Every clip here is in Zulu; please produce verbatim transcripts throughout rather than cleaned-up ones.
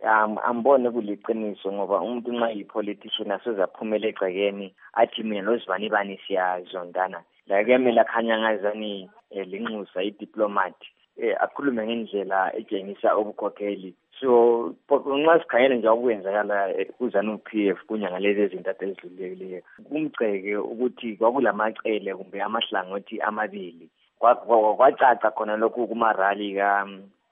um ambone kuliqiniso ngoba umuntu nxa yi-politician asezaphumela egcekeni athi mina nozibani bani siyazondana la kuyamele akhanya ngazani linxusa i-diplomat eh akhulume ngendlela etshengisa ubukhokheli. So nxa sikhangele nje okwenzakala kuZanu-P F kunyanga lezi ezintathu ezidlulileyo kumgceke ukuthi kwakulamacele kumbe amahlangothi amabili kwacaca khona lokhu kumarali ka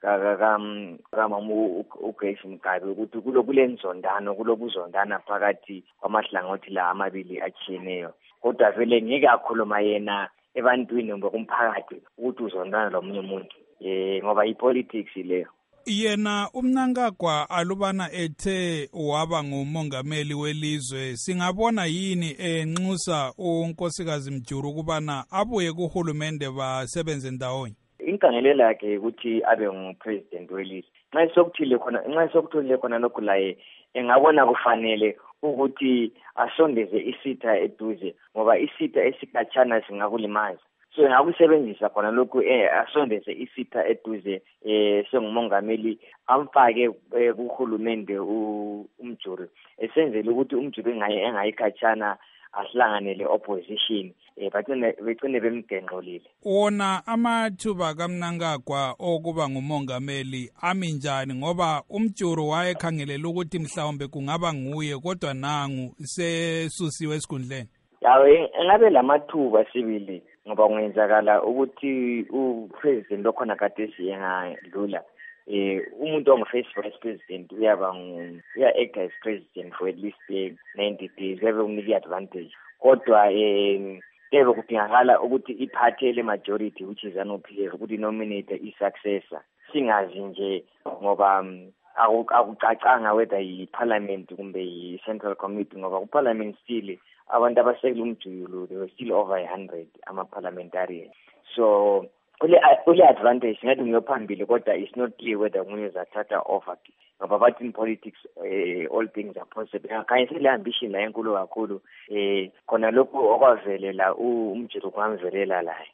kamamu uGrace Mgabe ukuthi kulokulenzondano kulokuzondana phakathi kwamahlangothi la amabili atshiyeneyo kodwa vele ngeke akhuluma yena ebantwini kumbe kumphakathi ukuthi uzondana lomunye umuntu eh ngoba ipolitics leyo. Yena uMnangagwa alubana ethe waba ngumongameli welizwe singabona yini enxusa unkosikazi Mjuru kubana abuye kuhulumende basebenze ndawonye. Inkangelelo yakhe ukuthi abe ngupresident welizwe. Nxa sokuthile khona nxa sokuthile khona lokhu laye engabona kufanele ukuthi asondeze isitha eduze ngoba isitha esikhatshana singakulimaza. So ngakusebenzisa khona lokhu eh asondeze isitha eduze eh sengumongameli amfake kuhulumende uMjuru esenzele ukuthi uMjuru engayikhatshana asihlanganele opposition eh bathina becine bemgenqolile. Wona amathuba kaMnangagwa okuba ngumongameli ami njani ngoba uMjuru wayekhangelela ukuthi mhlawumbe kungaba nguye kodwa nangu sesusiwe esikhundleni. Yawe engabe lamathuba sibili ngoba kwenzakala ukuthi upresident lokhona kade siyengadlula eh umuntu ongu-first vice president uyaba uya act as president for at least ninety days ebe unika i-advantage kodwa eh kebe kudingakala ukuthi iphathe le majority which is Zanu-P F ukuthi nominate i-successor singazi nje ngoba akucacanga whether yi-parliament kumbe yi-central committee ngoba ku-parliament still abantu abasekela uMjulu they were still over a hundred ama-parliamentarians. So ule ule advantage ngathi ngiyophambili kodwa it's not clear whether nguye uzathatha over ngoba bathi in politics eh, all things are possible. Akayihle ambition la enkulu kakhulu eh khona lokho okwavelela uMjulu kwamvelela la.